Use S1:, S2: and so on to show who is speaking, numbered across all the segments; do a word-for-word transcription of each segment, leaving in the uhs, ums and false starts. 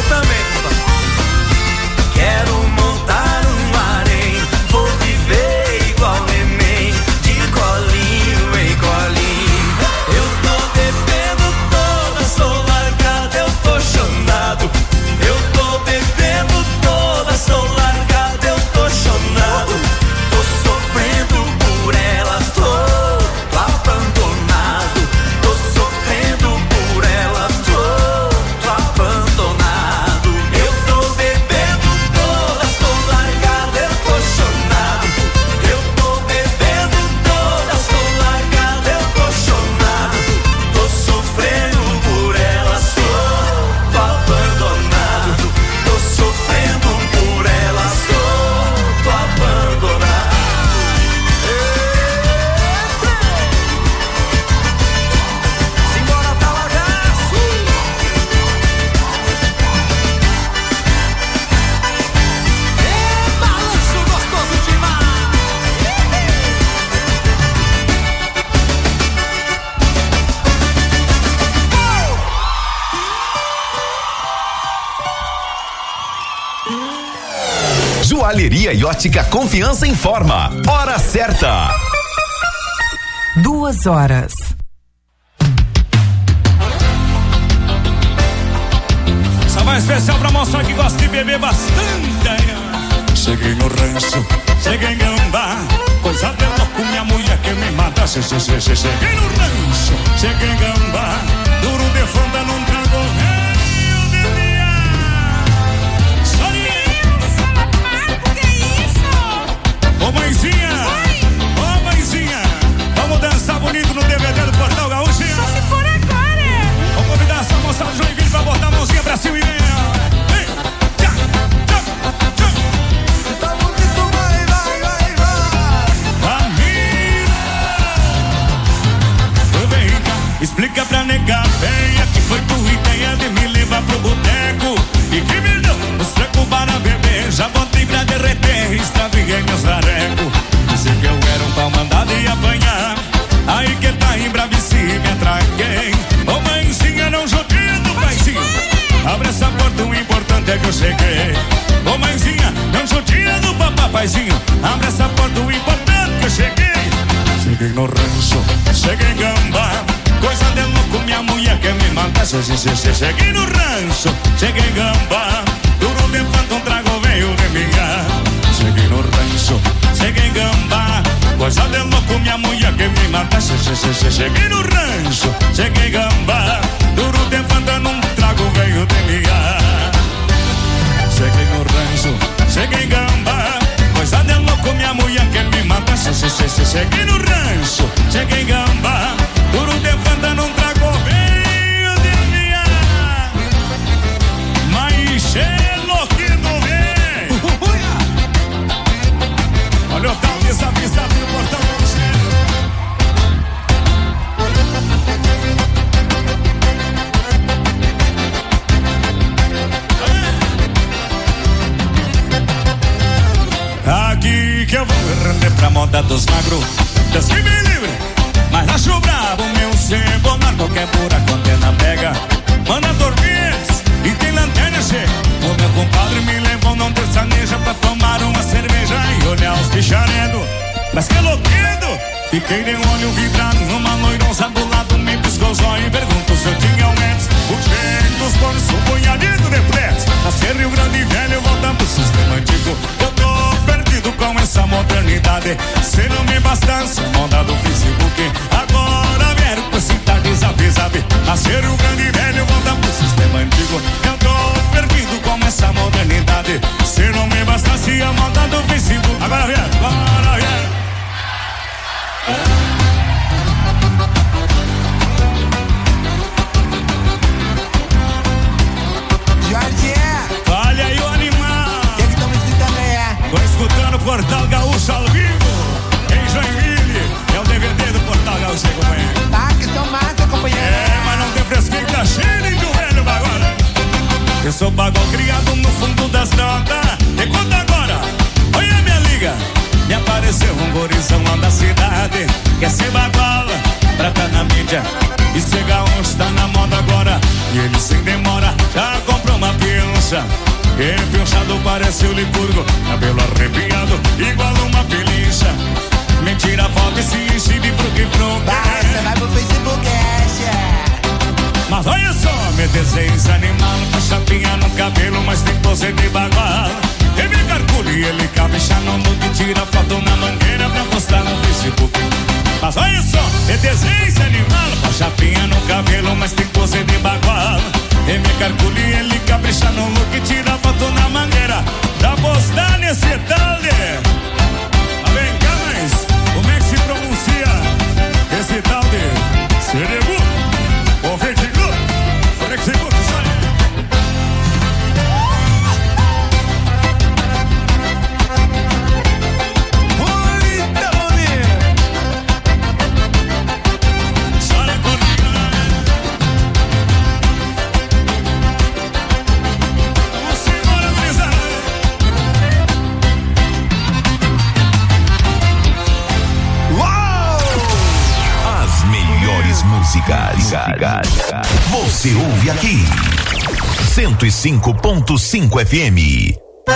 S1: também. Quero montar um harém, vou viver igual neném, de colinho em colinho. Eu tô bebendo toda, sou largado, eu tô chonado. Eu tô bebendo toda, sou largado, eu tô chonado. Tô sofrendo por elas, tô abandonado. Tô sofrendo por elas, tô, tô abandonado. Eu tô bebendo toda, sou largado, eu tô chonado. Eu tô bebendo toda, sou largado, eu tô chonado. Tô sofrendo por elas, tô, tô abandonado. Tô sofrendo por elas, tô, tô abandonado. Simbora, talagaço. É balanço gostoso demais.
S2: Joalheria e ótica Confiança informa. Hora certa.
S3: Duas horas.
S4: Essa vai especial pra moça que gosta de beber bastante. Cheguei no rancho, cheguei em Gambá, coisa de louco, minha mulher que me mata. Che, che, che, che, cheguei no rancho, cheguei em Gambá, duro de fronta num trago velho de minha. Sorinha.
S5: Que isso?
S4: Ô mãezinha, ô mãezinha, vamos dançar bonito no D V D do Portal Gaúcho.
S5: Só se for agora.
S4: Vou convidar essa moça do Joinville pra botar a mãozinha pra cima e vem. Vem, tchá, tchá, tchá.
S1: Tá bonito, vai, vai, vai, vai.
S4: Amiga, vem cá, explica pra nega velha que foi tua ideia de me levar pro boteco e que me deu os trecos para beber. Já botei pra derreter, extraviguei meus rarecos. Disse que eu era um pau mandado e apanhar. Aí que tá em bravice me atraquei. Ô mãezinha, não joguei do paizinho. Abre essa porta, o importante é que eu cheguei. Ô mãezinha, não judia do papapaizinho. Abre essa porta, o importante é que eu cheguei. Cheguei no rancho, cheguei em Gambá, coisa de louco, minha mulher quer me matar. Cheguei no rancho, cheguei em Gambá, duro de fanto, um trago veio de minha. Cheguei no rancho, cheguei em Gambá, coisa de louco, minha mulher quer me matar. Cheguei no rancho, cheguei em Gambá, duro de fanto, num trago veio de minha. Cheguei no rancho, cheguei em Gambá, coisa de louco, minha mulher quer me matar. Cheguei no rancho, cheguei em Gambá, duro de fanta, não trago veio de minha. Mas chelo que não vem. Olha o tal desavisado no portão do cheiro. Aqui que eu vou render pra moda dos magros. Deus que me livre, mas acho bravo meu cebolar. Qualquer buraco antena pega, manda torpes e tem lanterna cheia. O meu compadre me levou num terçaneja pra tomar uma cerveja e olhar os bicharedos. Mas que louquedo, fiquei de olho vidrado numa loirosa do lado. Me piscou os olhos e perguntou se eu tinha um Mets. O jeito dos cornos, um punhadito de fletes. Nascer Rio Grande Velho, voltando pro sistema antigo. Eu tô perdido com essa modernidade. Se não me bastasse, moda do Facebook. Agora vieram com esse tal desabe-sabe. Nascer Rio Grande Velho, voltando pro sistema antigo. Eu tô perdido com essa modernidade. Se não me bastasse a moda do Facebook. Agora vem, agora vem.
S1: Jorge,
S4: Olha aí o animal.
S1: o que que estamos escutando aí?
S4: Tô escutando o Portal Gaúcho ao vivo em Joinville. É o D V D do Portal Gaúcho, companheiro.
S1: Tá, que são massa, companheiro.
S4: É, mas não tem fresquinho, tá cheio de velho bagulho. Eu sou bagulho criado no fundo das notas. E conta agora, olha minha liga. Me apareceu um gorizão lá da cidade. Quer ser baguala pra tá na mídia. E ser gaúcho tá na moda agora. E ele sem demora já comprou uma pílula. cabeça. Empinchado parece o Licurgo, cabelo arrepiado, igual uma peliça. Me tira a foto e se exhibe pro que pronto.
S3: Vai, você vai pro Facebook,
S4: mas olha só, me desenho animal, com chapinha no cabelo, mas tem pose de bagual. E me calcule, ele capricha no look, tira foto na mangueira pra postar no Facebook. Mas olha só, me desenho animal, com chapinha no cabelo, mas tem pose de bagual. E me calcule, ele capricha no look, tira foto na mangueira pra postar nesse tal de... Ah, vem cá, mas como é que se pronuncia esse tal de Cerebu? Ô, Vertigo, como é que se pronuncia?
S2: Músicas. Você ouve aqui cento e cinco ponto cinco F M.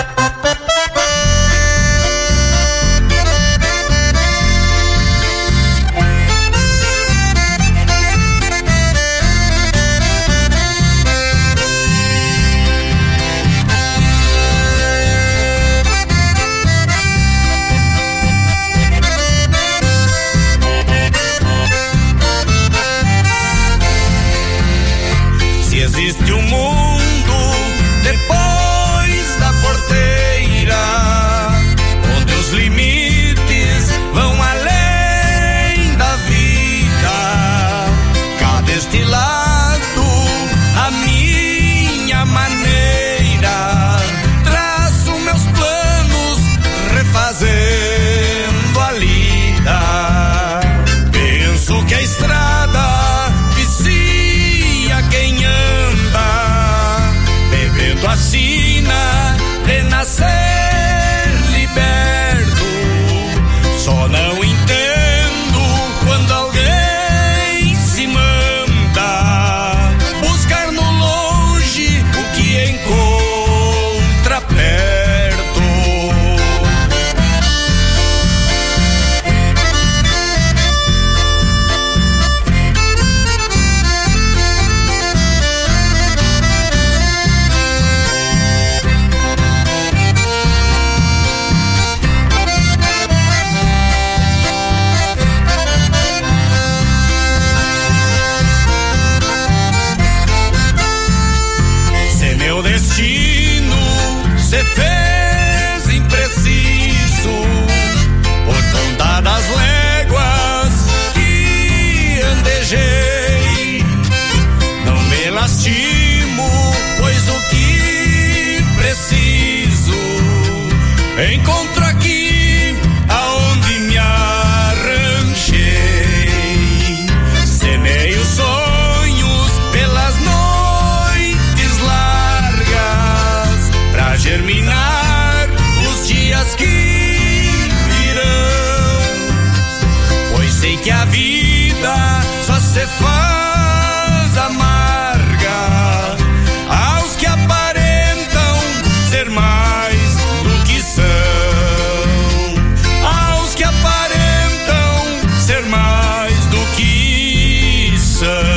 S1: Existe um mundo depois da porteira, onde os limites vão além da vida. Cada estilado, a minha maneira, traço meus planos, refazendo a lida. Penso que a estrada vicia quem anda, bebendo a sina de nascer liberto. Só não entendo quando alguém se manda buscar no longe o que encontra perto. Meu destino se fez impreciso por conta das léguas que andejei. Não me lastimo, pois o que preciso encontro aqui aonde me arranjei. Semeio sonhos pelas noites largas pra germinar os dias que virão, pois sei que a vida só se faz amarga aos que aparentam ser mais do que são, aos que aparentam ser mais do que são.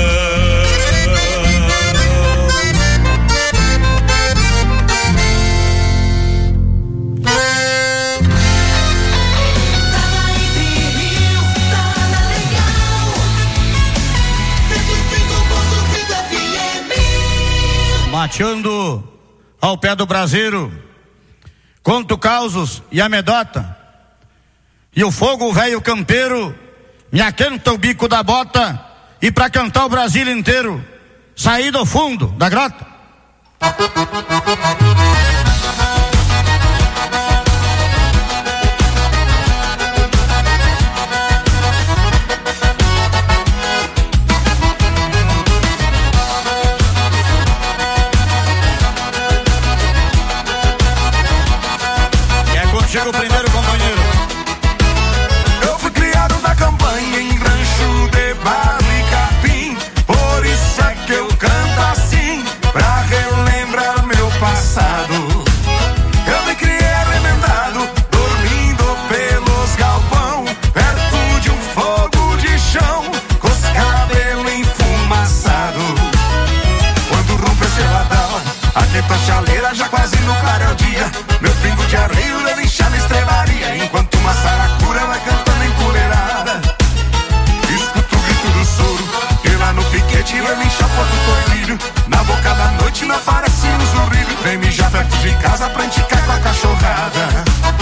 S6: Mateando ao pé do braseiro, conto causos e amedota, e o fogo velho campeiro me aquenta o bico da bota, e pra cantar o Brasil inteiro saí do fundo da grota. Chega o primeiro companheiro.
S1: Eu fui criado na campanha em rancho de barro e capim, por isso é que eu canto assim, pra relembrar meu passado. já perto de casa pra enticar com a cachorrada.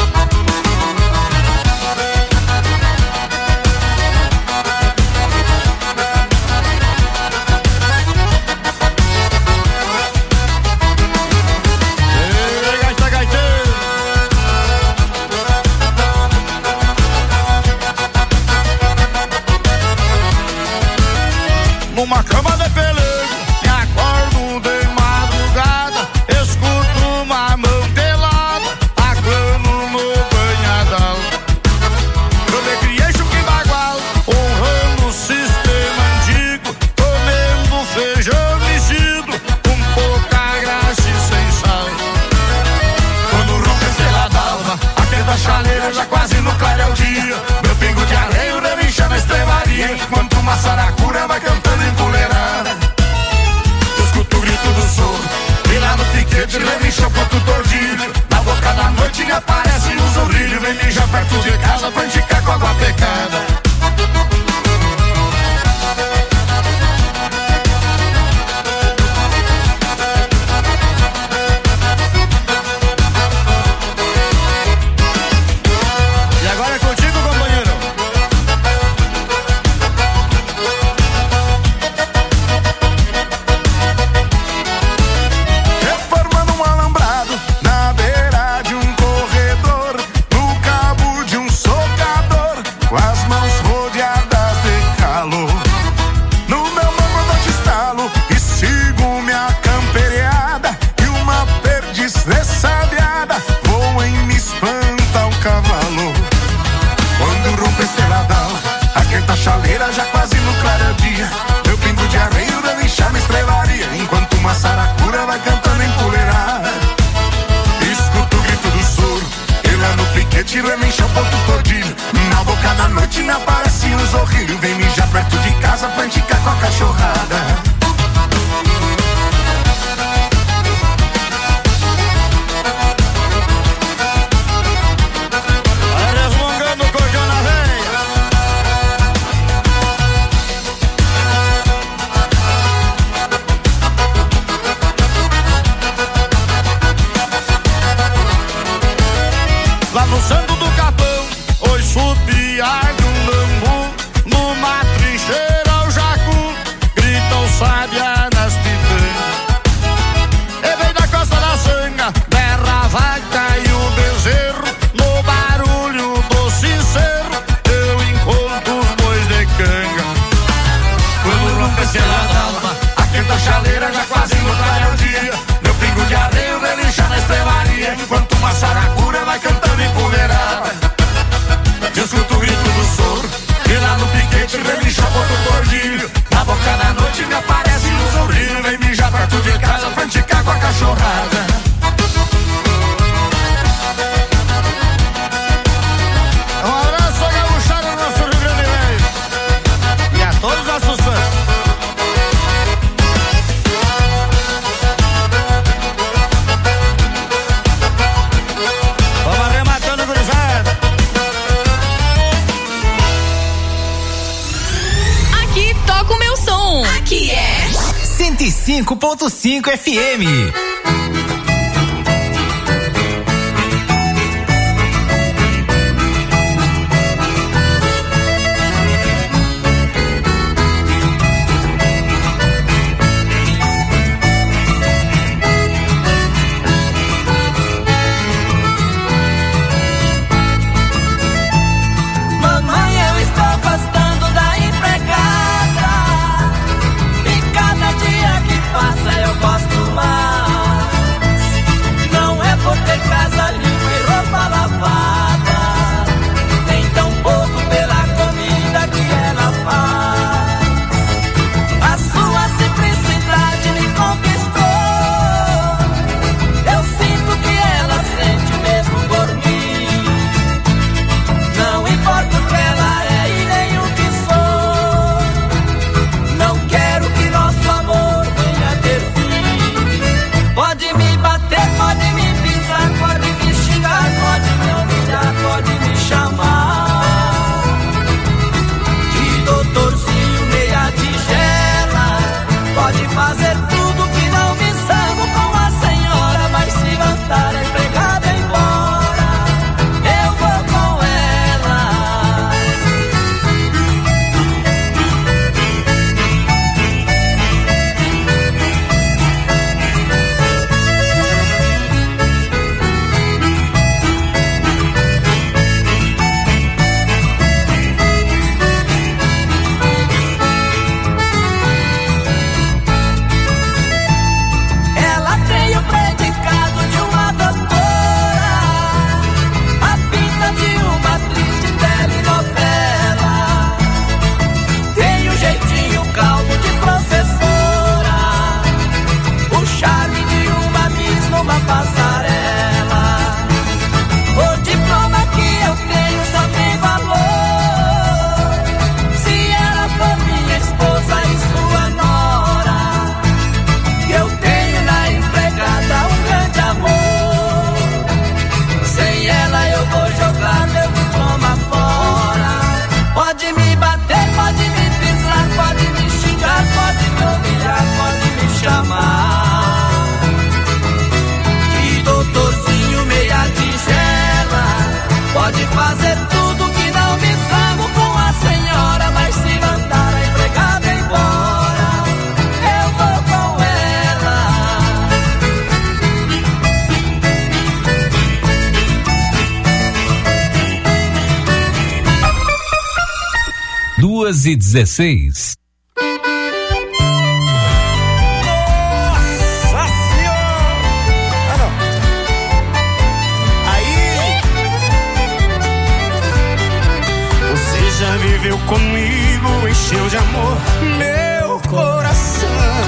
S6: Numa cama de pelego, me acordo de madrugada, escuto uma mão pelada, tacando no banhadal. Eu me criei chuque bagual, honrando o sistema antigo, comendo feijão mexido, com pouca graxa e sem sal. Quando rompe a estrela d'alva, atendo a chaleira já quase no clarear o dia, meu pingo de areia relincha na estrevaria, enquanto uma saracura vai cantando empoleirada. Eu escuto o grito do soro, e lá no piquete relincha o ponto tordilho. Na boca da noite me aparece um sorrilho, vem mijar perto de casa pra indicar com água pecada. E agora é contigo, companheiro.
S1: Reformando um alambrado na beira de um corredor, no cabo de um socador, com as mãos rodeadas de calor. No meu mango eu te estalo e sigo minha camperiada, e uma perdiz ressabiada voa e me espanta o cavalo. Quando rompe a estrela d'alva, a quenta chaleira já quase no clarear dia, meu pingo de arreio relincha na estrelaria, enquanto uma saracura vai cantando empoleirada. Escuto o grito do soro, e lá no piquete relincha o ponto tordilho. Na boca da noite me aparece um sorrilho, vem mijar perto de casa pra indicar com a cachorrada.
S6: Vai resmungando o cordão na veia. Lá no Santo do Capão, oi subiar de um lambu, numa trincheira o jacu, grita o sábia nas pitangas. E vem da costa da sanga, berra a vaca e o bezerro, no barulho do sincero, eu encontro os bois de canga. Quando rompe a estrela d'alva, a quenta chaleira já quase no clarear o dia, meu pingo de areia relincha na estrevaria, enquanto uma saracura vai cantando empoleirada. Eu escuto o grito do soro, e lá no piquete relincha o ponto tordilho. Na boca da noite me aparece um sorrilho, vem mijar perto de casa pra indicar com a cachorrada. Um abraço a gaúchada do nosso Rio Grande Velho e a todos os nossos fãs. Vamos arrematando, gurizada.
S5: Aqui toca o meu som. Aqui é
S3: cento e cinco ponto cinco F M.
S7: Mamãe, eu estou gostando da empregada, e cada dia que passa eu gosto mais. passarela. O diploma que eu tenho só tem valor se ela for minha esposa e sua nora. Eu tenho na empregada um grande amor. Sem ela eu vou jogar meu diploma fora. Pode me bater, pode me pisar, pode me xingar, pode me humilhar, pode me chamar de doutorzinho meia tigela. Pode fazer tudo que não me zango com a senhora, mas se mandar a empregada embora, eu vou com ela.
S8: Duas e dezesseis.
S4: Nossa Senhora! Ah, não. Aí você já viveu comigo, encheu de amor meu coração,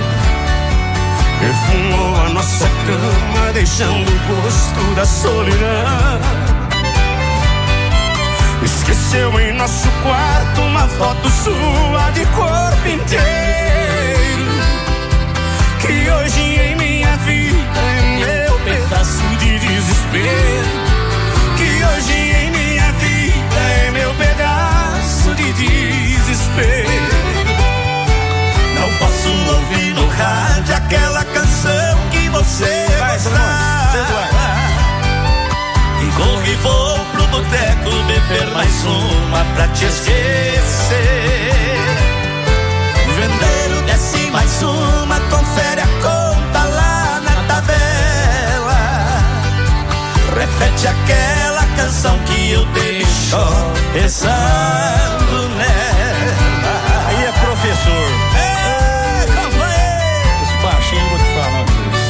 S4: perfumou a nossa cama, deixando o gosto da solidão. Esqueceu em nosso quarto uma foto sua de corpo inteiro, que hoje em minha vida é meu pedaço de desespero. Que hoje em minha vida é meu pedaço de desespero.
S1: Não posso ouvir no rádio aquela canção que você gostava. E corro e vou pro boteco beber mais uma pra te esquecer. Vendeiro desce mais uma, confere a conta lá na tabela. Repete aquela canção que eu deixo pensando nela.
S4: Aí é professor.
S1: É, calma aí.
S4: Esse baixinho vou te falar.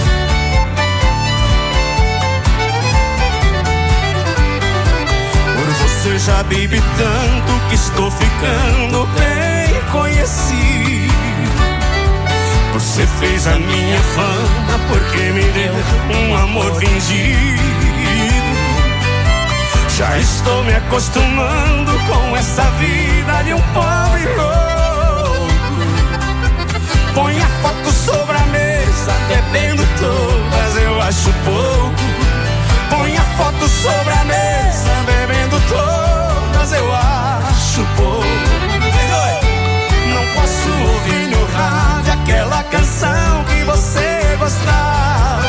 S4: Você já bebi tanto que estou ficando bem conhecido. Você fez a minha fama porque me deu um amor fingido. Já estou me acostumando com essa vida de um pobre louco. Põe a foto sobre a mesa, bebendo todas, eu acho pouco. Põe a foto sobre a mesa, bebendo todas, eu acho pouco. Não posso ouvir no rádio aquela canção que você gostava.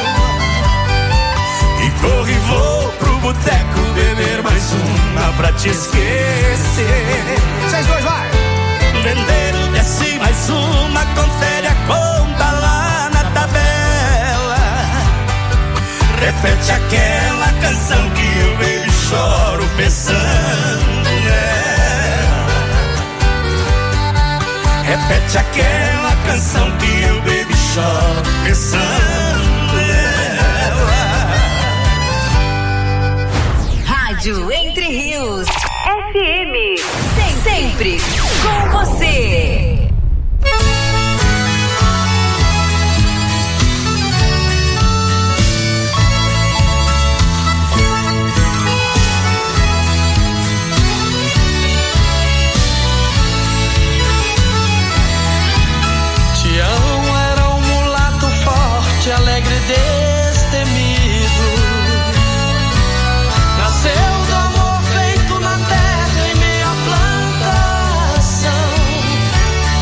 S4: E corro e vou pro boteco beber mais uma pra te esquecer. Vocês dois, vai!
S1: Vendeiro desce mais uma, confere a conta lá na tabela. Repete aquela canção que eu bebo e choro pensando nela. Repete aquela canção que eu bebo e choro pensando nela.
S9: Rádio Entre Rios F M, sempre com você.
S7: Alegre, destemido, nasceu do amor feito na terra em meia plantação.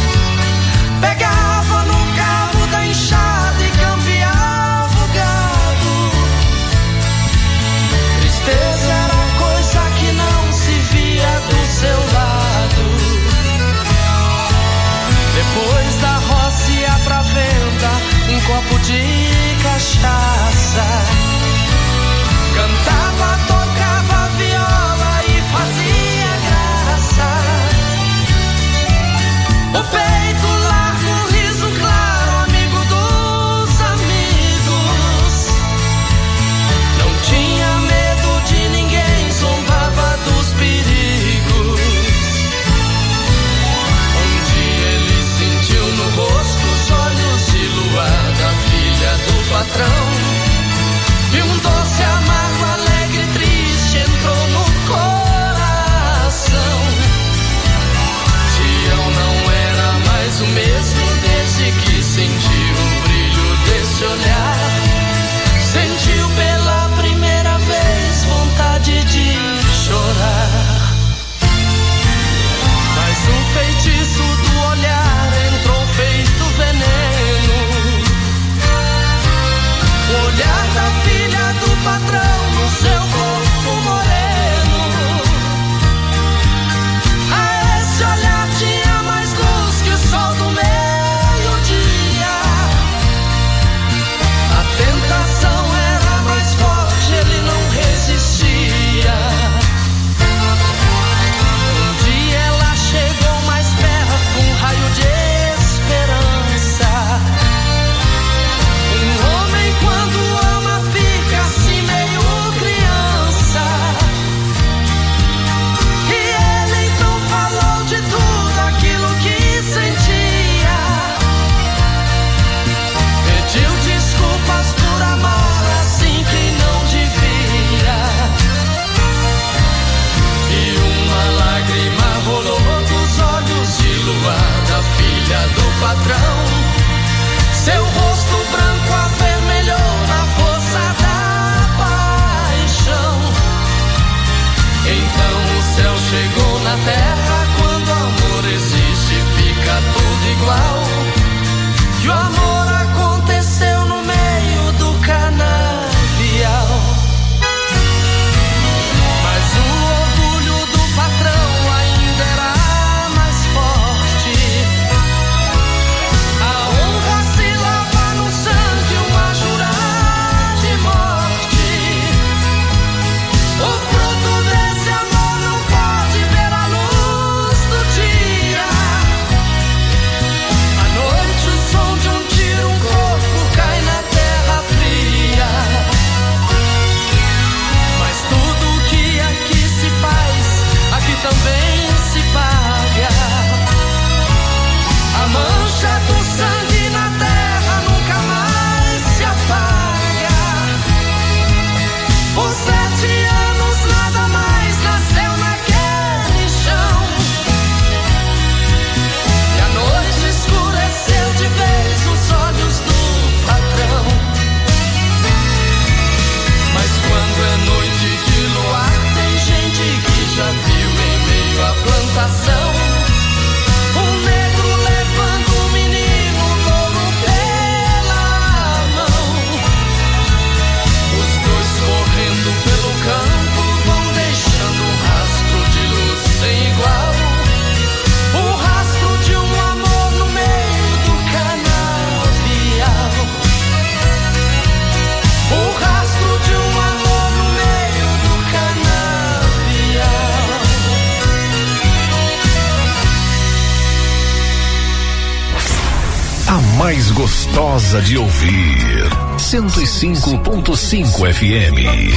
S10: mais gostosa de ouvir. cento e cinco ponto cinco F M.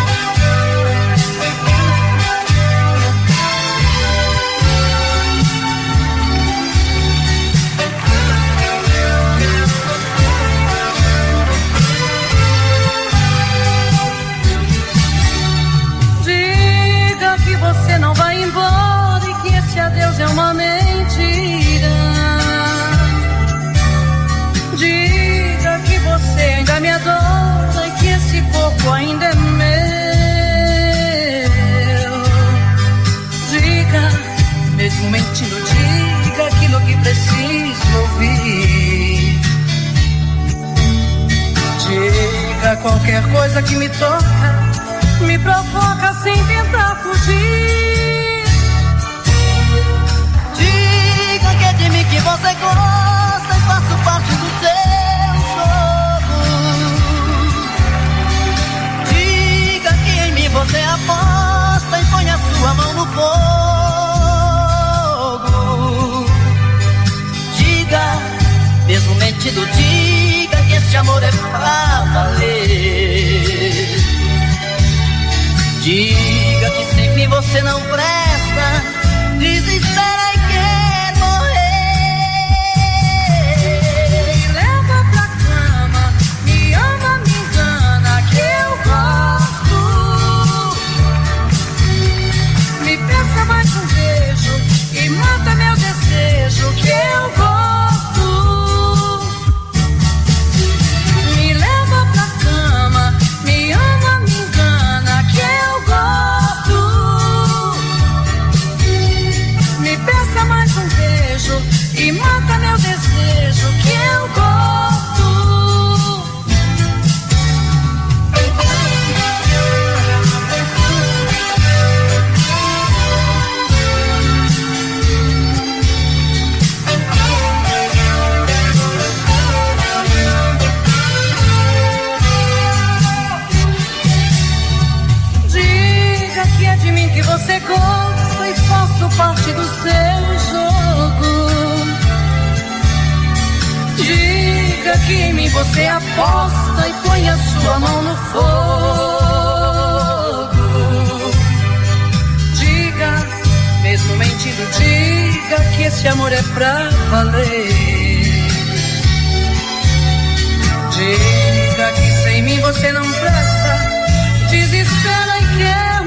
S7: Diga que você não vai embora e que esse adeus é uma mentira. Diga que você ainda me adora e que esse corpo ainda é meu. Diga, mesmo mentindo, diga aquilo que preciso ouvir. Diga qualquer coisa que me toca, me provoca sem tentar fugir. Diga que é de mim que você gosta e faço parte do seu jogo. Diga que em mim você aposta e põe a sua mão no fogo. Diga, mesmo mentindo, diga que esse amor é pra valer. Diga que sem mim você não presta, desespera e quer morrer. Me leva pra cama, me ama, me engana, que eu gosto. Me peça mais um beijo e mata meu desejo, que eu gosto. Me leva pra cama, me ama, me engana, que eu gosto. Me peça mais um beijo e mata meu desejo, que eu gosto. Diga que é de mim que você gosta e faço parte do seu jogo. Diga que em mim você aposta e põe a sua mão no fogo. Diga, mesmo mentindo, diga que esse amor é pra valer. Diga que sem mim você não presta, desespera e quer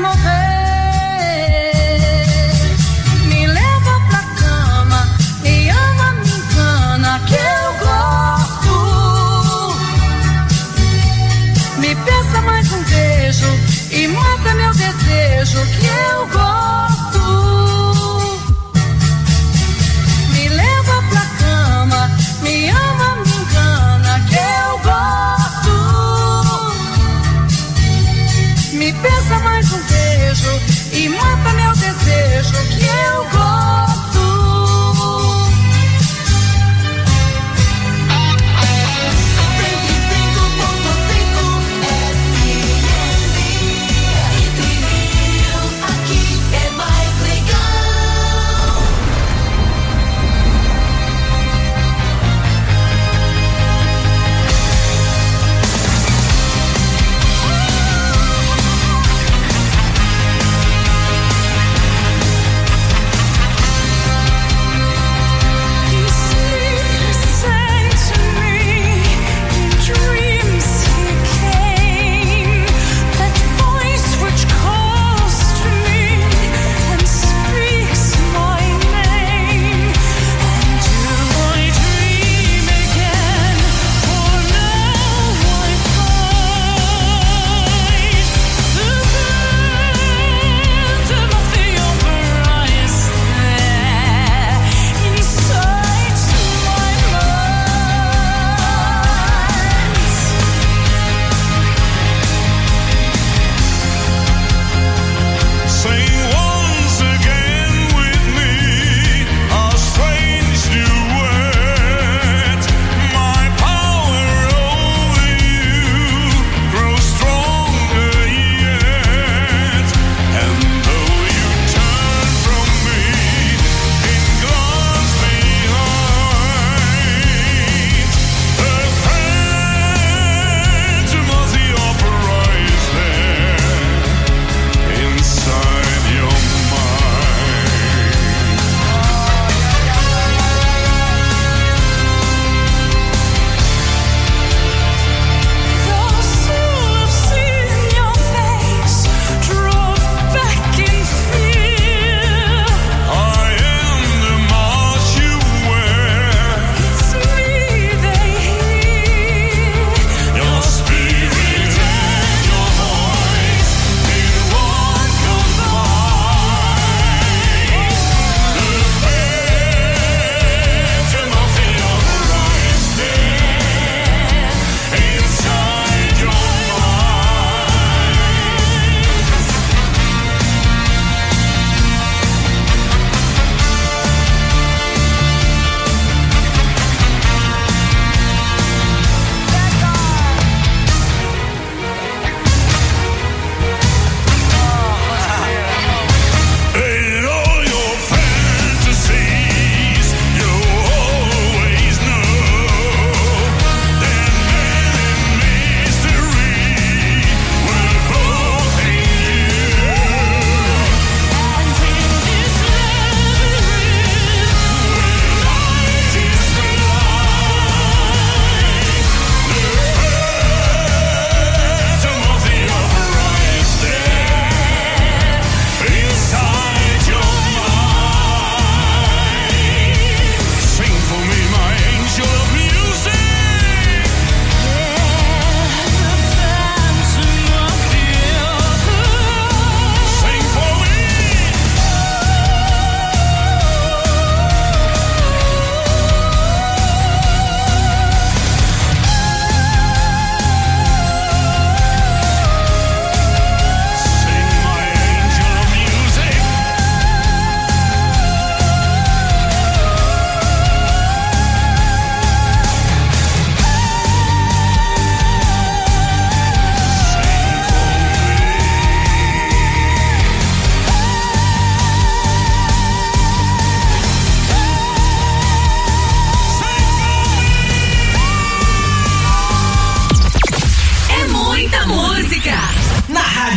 S7: morrer. Me leva pra cama, me ama, me engana, que eu gosto. Me peça mais um beijo e mata meu desejo, que eu gosto. Me leva pra cama, me ama, me engana, que eu gosto. Me peça mais um beijo e mata meu desejo, que eu gosto. cento e cinco ponto cinco F M. Entre Rios, aqui é mais legal.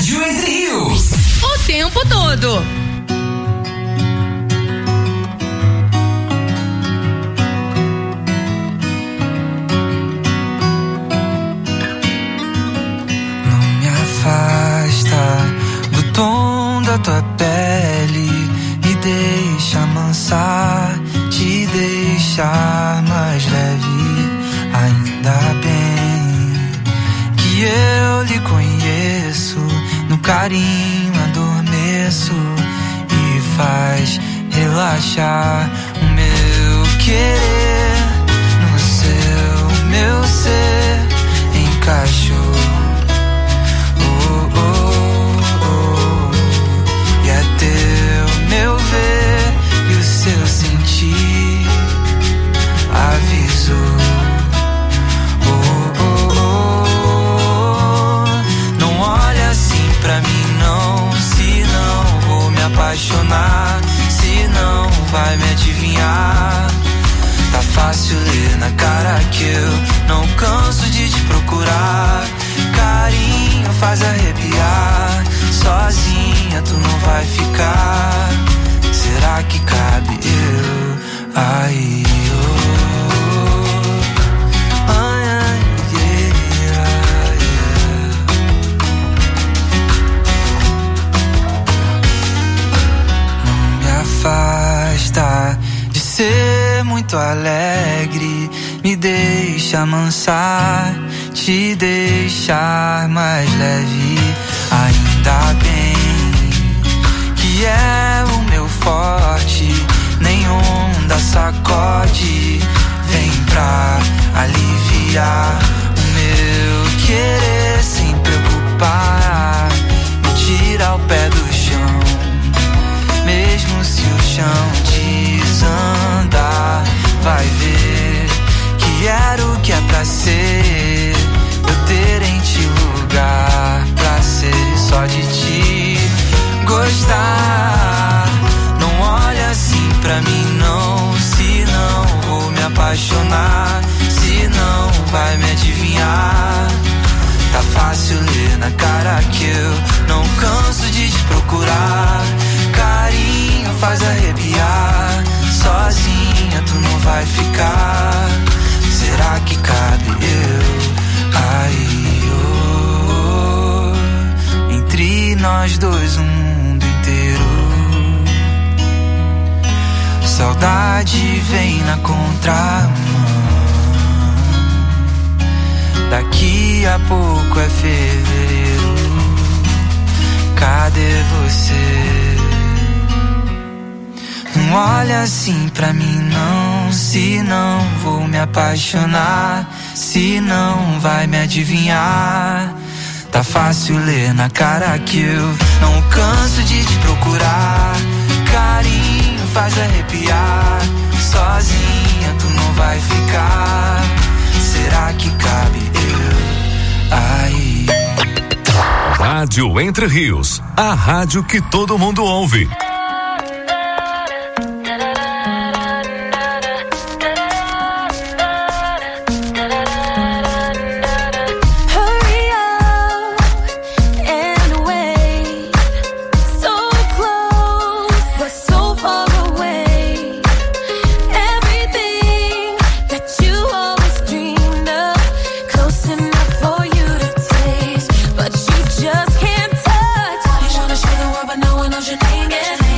S3: Rádio Entre Rios.
S5: O tempo todo.
S11: Do tom da tua pele, me deixa amansar, te deixar mais leve. Ainda bem que eu lhe conheço, no carinho adormeço e faz relaxar o meu querer. No seu, meu ser encaixou. Meu ver e o seu sentir avisou. Oh, oh, oh, oh. Não olha assim pra mim não, se não vou me apaixonar, se não vai me adivinhar. Tá fácil ler na cara que eu não canso de te procurar. Carinho faz arrepiar, sozinha tu não vai ficar. Será que cabe eu aí? Oh, ai, ai, yeah, yeah. Não me afasta de ser muito alegre, me deixa amansar, te deixar mais leve. Ainda bem que é o meu forte, nem onda sacode, vem pra aliviar o meu querer sem preocupar, me tira o pé do chão, mesmo se o chão desandar, vai ver que era o que é pra ser, eu ter em ti lugar pra ser e só de ti gostar. Não olha assim pra mim não, se não vou me apaixonar, se não vai me adivinhar. Tá fácil ler na cara que eu não canso de te procurar. Carinho faz arrepiar, sozinha tu não vai ficar. Será que cabe eu aí? Oh, entre nós dois um mundo inteiro. Saudade vem na contramão, daqui a pouco é fevereiro. Cadê você? Não olha assim pra mim não, se não vou me apaixonar, se não vai me adivinhar. Tá fácil ler na cara que eu não canso de te procurar. Carinho faz arrepiar, sozinha tu não vai ficar. Será que cabe eu aí?
S10: Rádio Entre Rios, a rádio que todo mundo ouve.
S12: But you just can't touch. You wanna show the world, but no one knows your name yet.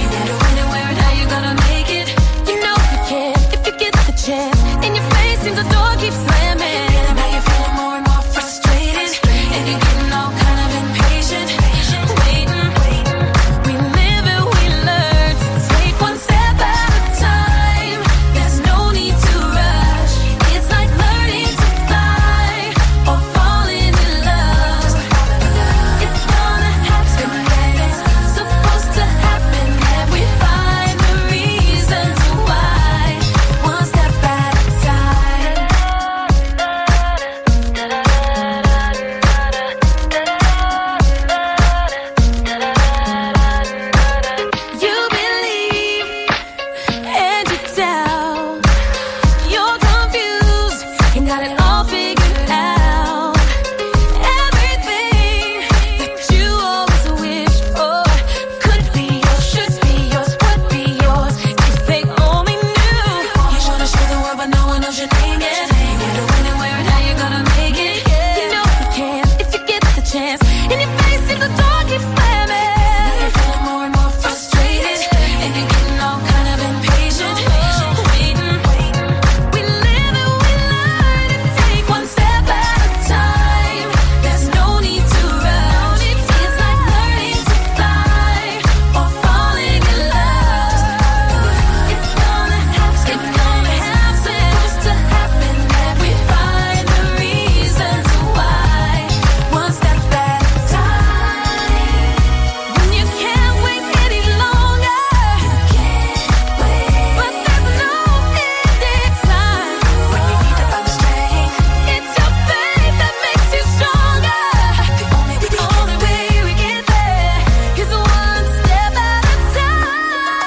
S7: In your face, if the door keeps slamming, now you're feeling more and more frustrated, and you're getting all kind of impatient. Waiting, we live and we learn and take one step at a time. There's no need to rush. It's like learning to fly or falling in love. It's gonna happen, it's gonna happen, supposed to happen. That we find the reasons why, one step at a time. When you can't wait any longer, you can't wait, but there's no ending time. When you need to find the strength, it's your faith that makes you stronger. The only, the only way we get there is one step at a time.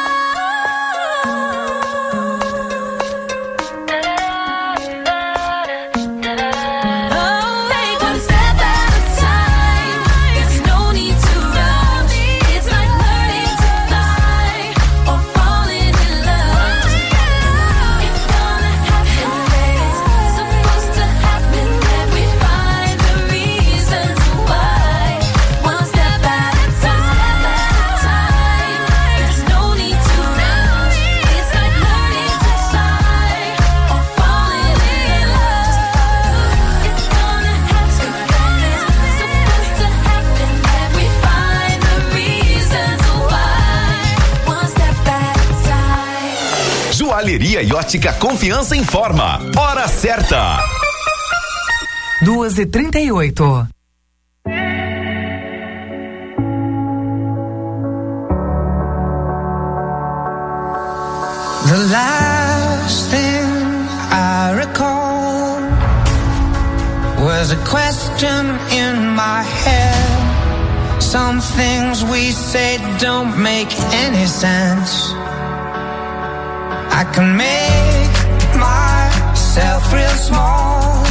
S7: Oh, take one step at a time. There's no need to rush. It's like learning to fly or falling in love. It's gonna happen, it's supposed to happen. That we find the reasons why, one step at a time. There's no need to rush. It's like learning to fly or falling in love. It's gonna happen, it's supposed to happen. That we find the reasons why, one step at a time.
S2: Joalheria e ótica Confiança informa. Hora certa.
S12: Duas e trinta e oito.
S11: The last thing I recall was a question in my head. Some things we say don't make any sense. I can make myself real small,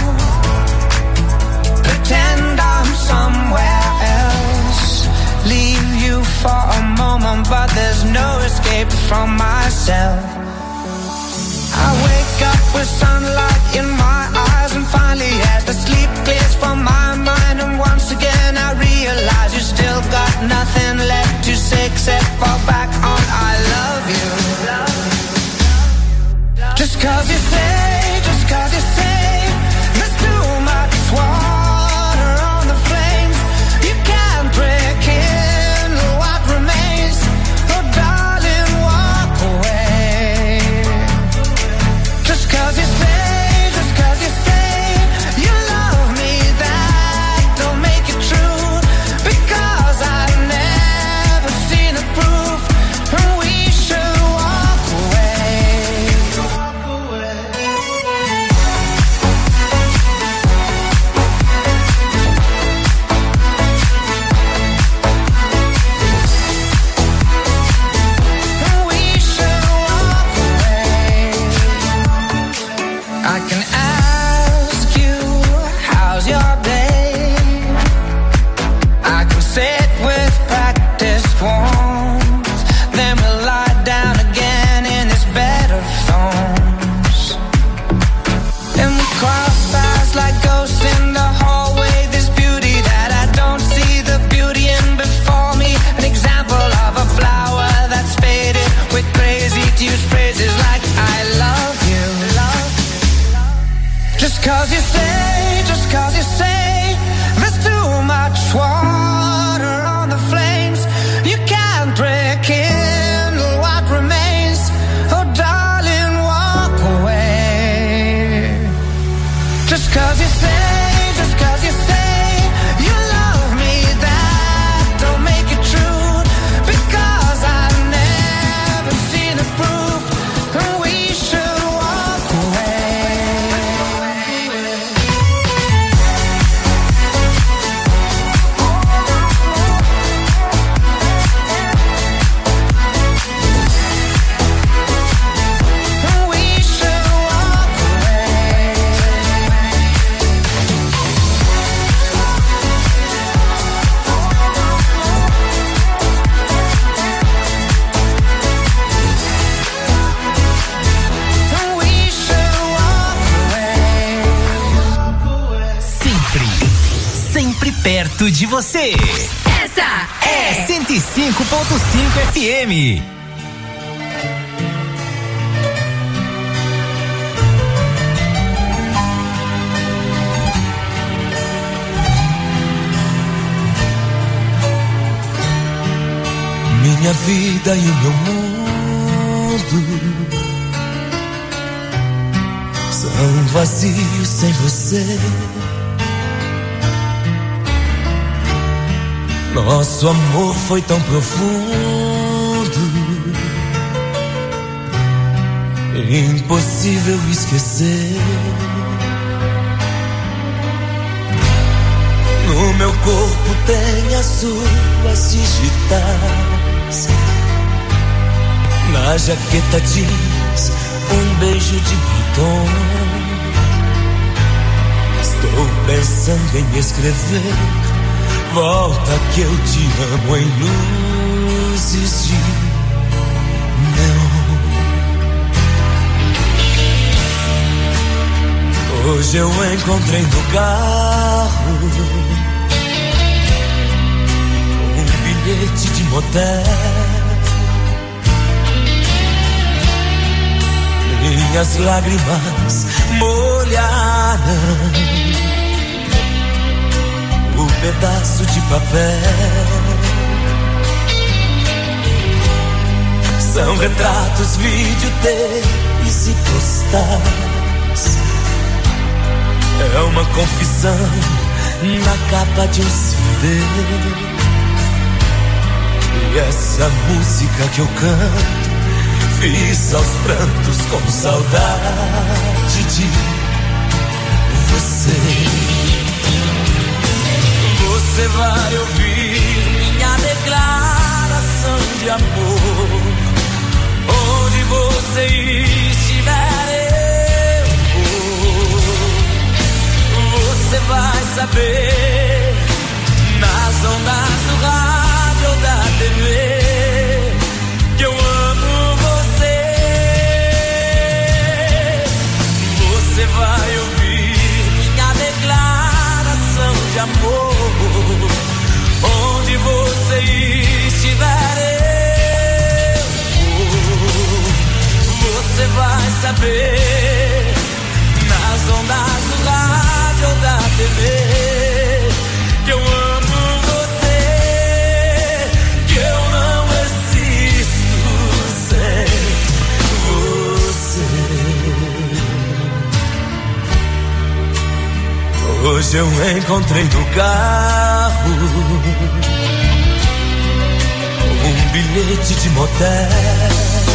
S11: pretend I'm somewhere else, leave you for a moment, but there's no escape from myself. I wake up with sunlight in my eyes, and finally as the sleep clears from my mind, and once again I realize you still got nothing left to say except fall back on I love you. Just cause you say, just cause you say, there's too much water on the flames.
S3: de você.
S5: Essa é
S3: cento e cinco ponto cinco F M.
S11: Minha vida e o meu mundo são vazios sem você. Nosso amor foi tão profundo, impossível esquecer. No meu corpo tem as suas digitais, na jaqueta jeans um beijo de batom. Estou pensando em escrever: volta que eu te amo, em luzes de neon. Hoje eu encontrei no carro um bilhete de motel. Minhas lágrimas molharam o pedaço de papel. São retratos, videotapes e postais. É uma confissão na capa de um C D. E essa música que eu canto fiz aos prantos com saudade de você. Você vai ouvir minha declaração de amor. Onde você estiver, eu vou. Você vai saber nas ondas do rádio ou da T V que eu amo você. Você vai ouvir minha declaração de amor. Onde você estiver, eu vou. Você vai saber nas ondas do rádio ou da T V que eu amo você, que eu não existo sem você. Hoje eu encontrei no carro um bilhete de motel.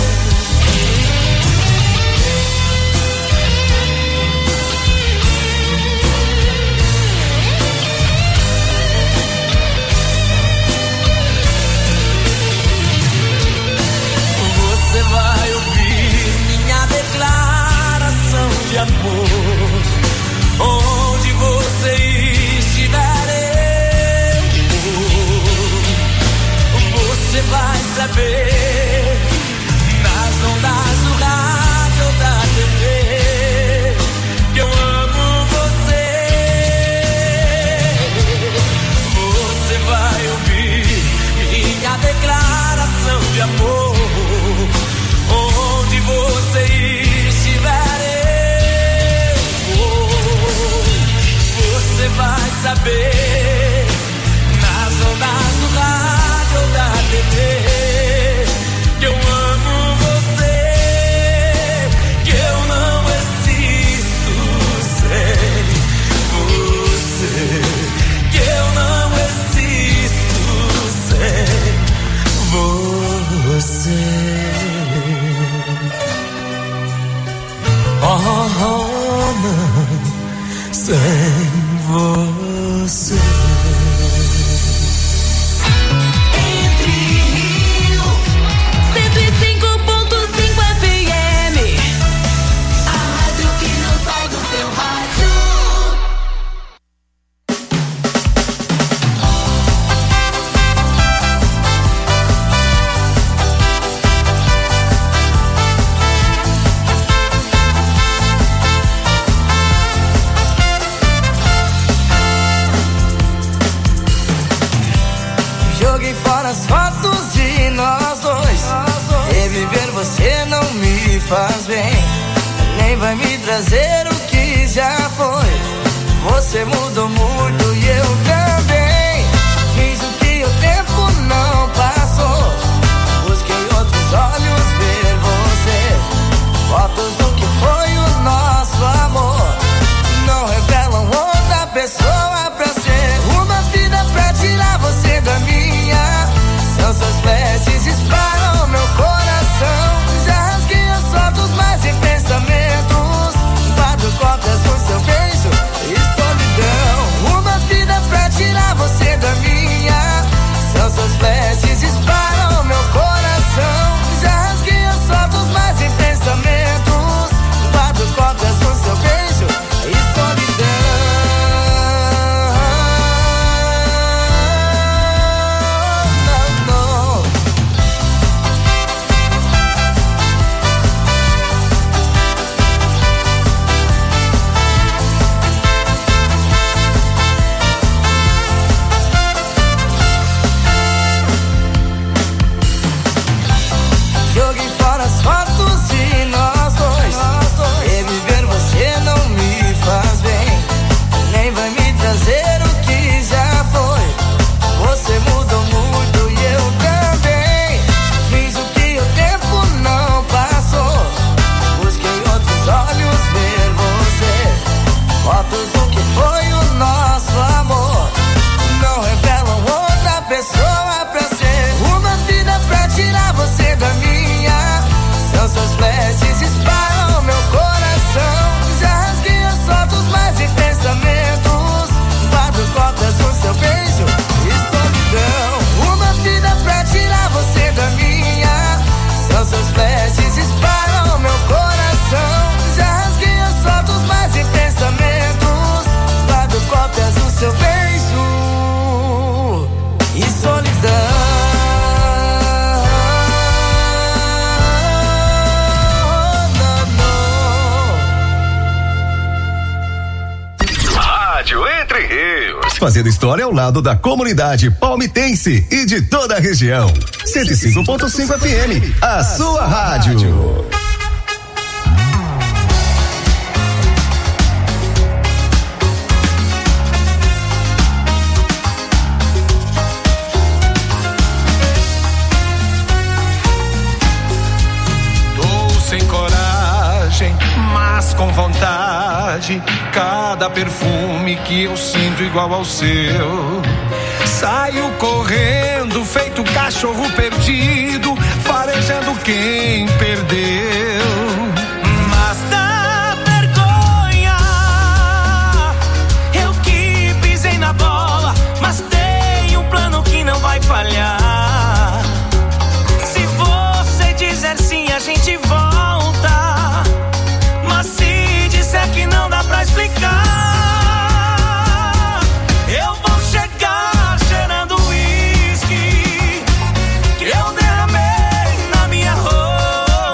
S11: Você vai ouvir minha declaração de amor. Onde você estiver, eu vou. Você vai saber fora as fotos de nós dois. Reviver você não me faz bem, nem vai me trazer o que já foi. Você mudou muito e eu também. Fiz o que o tempo não passou. Busquei outros olhos ver você. Fotos do que foi o nosso amor não revelam outra pessoa pra ser. Uma vida pra tirar você da minha. São seus flashes, disparam meu coração. Já rasguei as fotos, mas em pensamentos guardo cópias do seu beijo e solidão. Uma vida pra tirar você da minha. São seus flashes, disparam meu coração. Já rasguei as fotos, mas em pensamentos guardo cópias do seu beijo e solidão. Joguei fora as fotos de nós dois. Reviver você não me faz bem, nem vai me trazer o que já foi. Você mudou muito e eu também. Fiz o que o tempo não passou. Busquei outros olhos ver você. Fotos do que foi o nosso amor não revelam outra pessoa pra ser. Uma vida pra tirar você da minha. São seus flashes, disparam meu coração. Já rasguei as fotos, mas em pensamentos guardo cópias do seu beijo e solidão. Uma vida pra tirar você da minha. São seus flashes, disparam meu coração. Já rasguei as fotos, mas em pensamentos guardo cópias do seu beijo e solidão.
S10: Entre Rios, fazendo história ao lado da comunidade palmitense e de toda a região. cento e cinco ponto cinco F M, a sua rádio.
S1: Tô sem coragem, mas com vontade. Cada perfume que eu sinto igual ao seu. Saio correndo, feito cachorro perdido, farejando quem perdeu. Mas dá vergonha, eu que pisei na bola, mas tenho um plano que não vai falhar. Se você dizer sim, a gente volta. Mas se disser que não dá pra explicar, eu vou chegar cheirando uísque que eu derramei na minha roupa.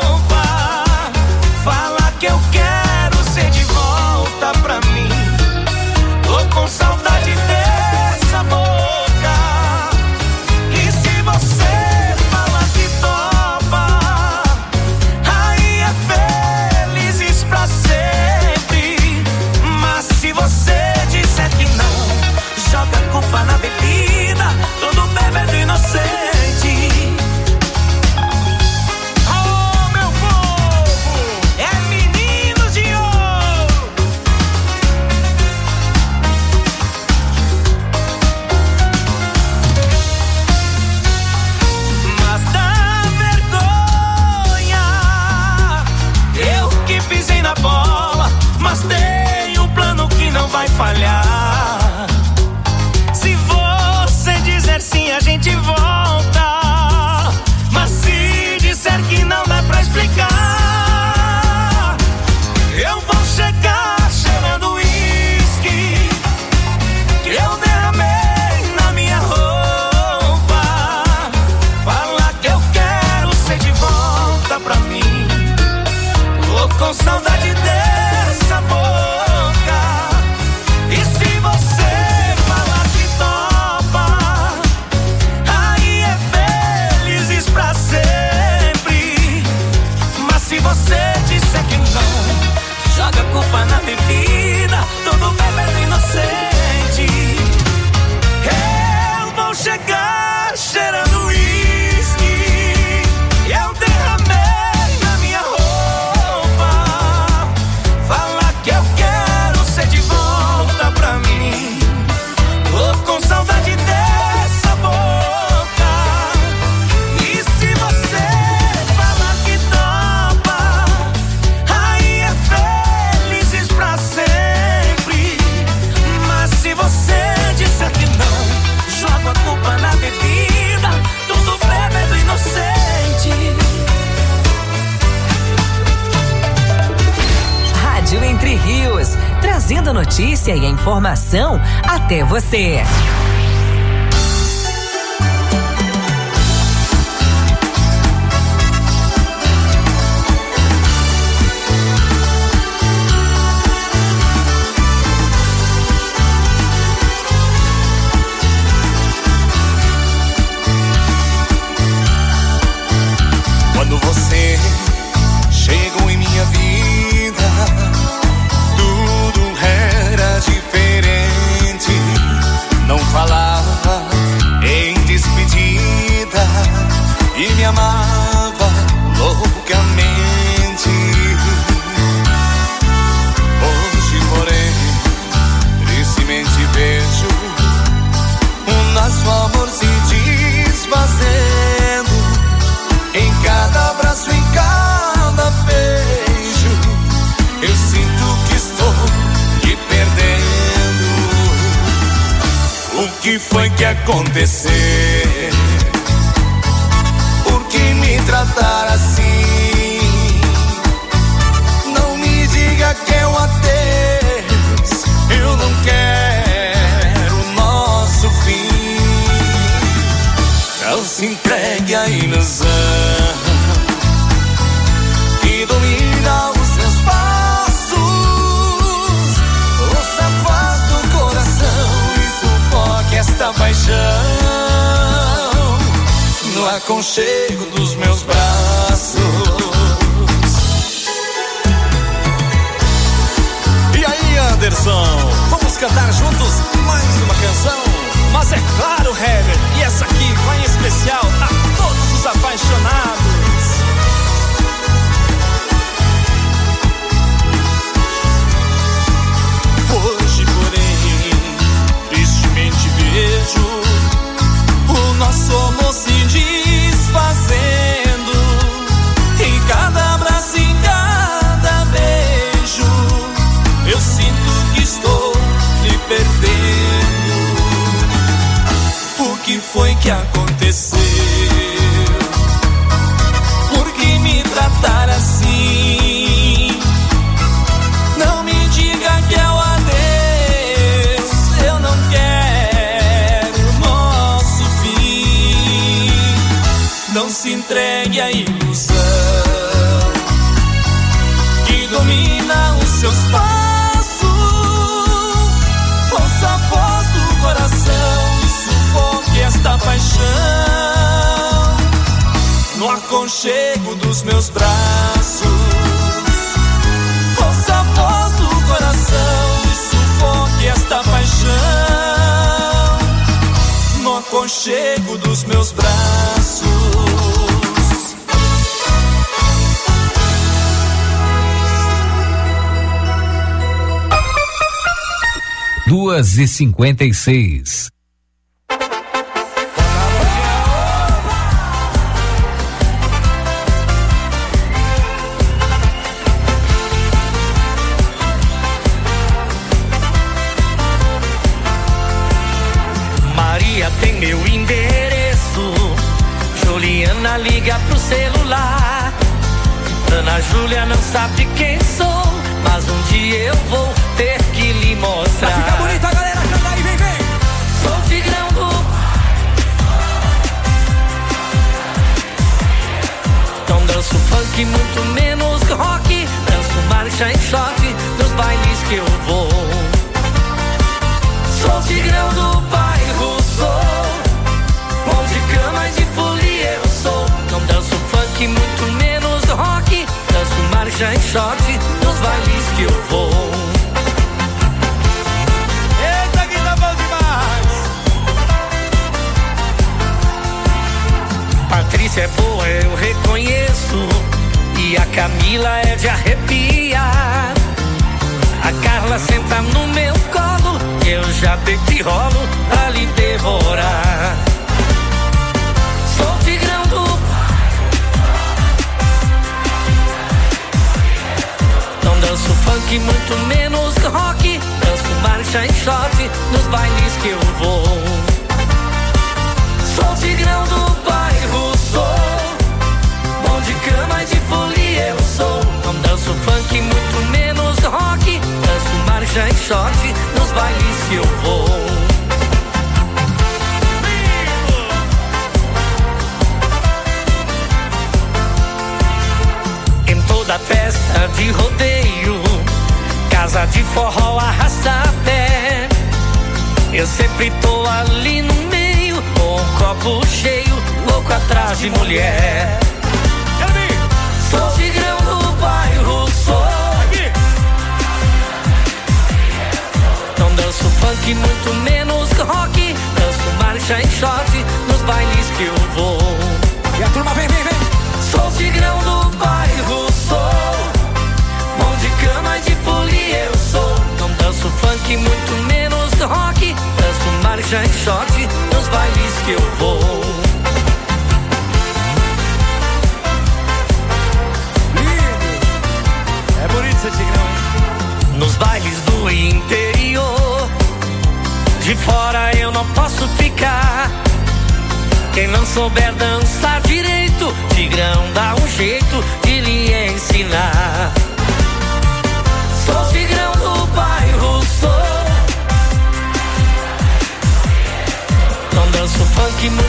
S1: chegar cheirando uísque, eu derramei na minha roupa. Falar que eu quero ser de volta pra mim. Tô com saudade dessa boca. E se você falar que topa, aí é felizes pra sempre. Mas se você disser que não, joga a culpa na bebida, tudo bêbado inocente.
S12: Rádio Entre Rios, trazendo notícia e a informação até você.
S1: Quando você chegou em minha vida, tudo era diferente. Não falava em despedida e me amava loucamente. Hoje, porém, tristemente vejo o nosso amor se desfazendo. Em cada abraço, em cada beijo, eu sinto que estou me perdendo. O que foi que aconteceu? Por que me tratar assim? Não me diga que é um adeus, eu não quero o nosso fim. Não se entregue à ilusão que domina os seus passos. Ouça a voz do coração e sufoque esta paixão no aconchego dos meus braços.
S13: E aí, Anderson, vamos cantar juntos mais uma canção? Mas é claro, Heber, e essa aqui vai em especial a todos os apaixonados. Hoje, porém, tristemente vejo o nosso amor se desfazendo. Em cada abraço, em cada beijo, eu sinto que estou me perdendo. O que foi que aconteceu? Por que me tratar assim? Não me diga que é o adeus, eu não quero o nosso fim. Não se entregue à ilusão que domina os seus passos. Ouça a voz do coração, esta paixão no aconchego dos meus braços. Ouça a voz do coração e sufoque esta paixão no aconchego dos meus braços.
S8: Duas e cinquenta e seis.
S1: Tem meu endereço, Juliana liga pro celular. Ana Júlia não sabe quem sou, mas um dia eu vou ter que lhe mostrar.
S13: Pra ficar bonita, galera, canta aí, vem, vem.
S1: Sou tigrão do... Não danço funk, muito menos rock. Danço marcha em choque nos bailes que eu vou. Sou tigrão do bairro, sou bom de cama e de folia eu sou. Não danço funk, muito menos rock. Danço marcha em choque nos bailes que eu vou. Eita, que tá bom demais.
S14: Patrícia é boa, eu reconheço. E a Camila é de arrepiar. A Carla senta no meu colo, eu já deito e rolo pra lhe devorar. Sou tigrão do... Não danço funk, muito menos rock. Danço marcha em short nos bailes que eu vou. Sou tigrão do bairro, sou bom de cama e de folia eu sou. Não danço funk, muito menos rock. Danço marcha em short nos bailes que eu vou. Em toda festa de rodeio, casa de forró, arrasta-pé, eu sempre tô ali no meio, com um copo cheio, louco atrás de mulher. Sou tigrão do bairro, sou. Não danço funk, muito menos rock. Danço marcha em short nos bailes que eu vou.
S13: E a turma vem, vem, vem.
S14: Sou tigrão do bairro, sou bom de cama e de folia eu sou. Não danço funk, muito menos rock. Danço marcha em short nos bailes que eu vou.
S13: É bonito ser tigrão, hein?
S14: Nos bailes do interior, de fora eu não posso ficar. Quem não souber dançar direito, tigrão dá um jeito de lhe ensinar. Sou tigrão do bairro, sou. Não danço funk, muito